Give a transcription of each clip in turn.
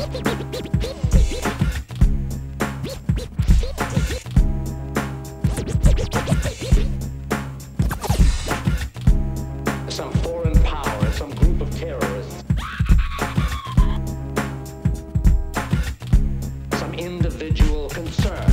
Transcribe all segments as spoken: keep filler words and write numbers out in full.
Some foreign power, some group of terrorists, some individual concern.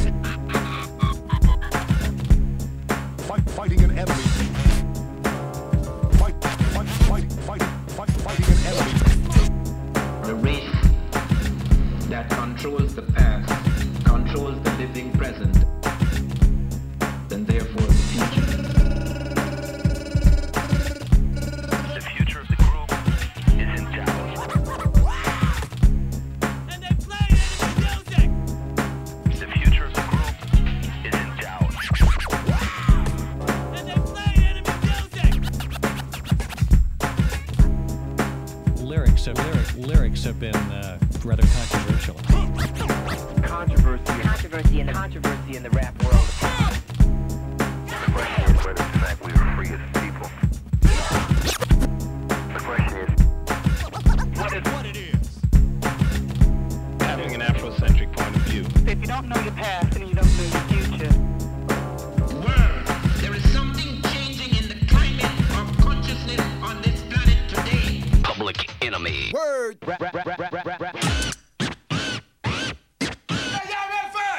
Fight, fighting an enemy. Fight, fight, fight, fight, fight, fighting an enemy. The race that controls the past, controls the living present, and therefore the future. The future of the group is in doubt. And they play enemy music! The future of the group is in doubt. And they play enemy music! Lyrics have, lyric, lyrics have been uh, rather controversial. Controversy, controversy in the controversy in the rap world. The question is whether tonight we